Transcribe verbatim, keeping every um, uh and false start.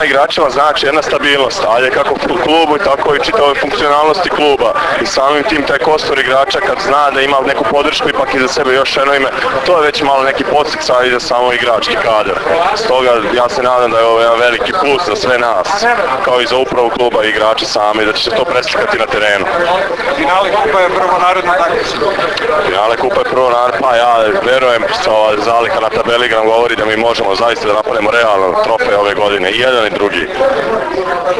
Igračima znači jedna stabilnost, ali kako klubu i tako i čitave funkcionalnosti kluba i samim tim taj kostur igrača kad zna da ima neku podršku ipak iza sebe još jedno ime, to je već malo neki podsticaj za samo igrački kadar. Stoga ja se nadam da je ovo jedan veliki plus za sve nas, kao i za upravu kluba i igrači sami, da će se to preslikati na terenu. Finale kupa je prvo narodno takmičenje. Finale kupa je prvo narodno, pa ja verujem sa ova zalika na tabeli nam govori da mi možemo zaista da napademo realno trofej ove godine, i jedan i drugi.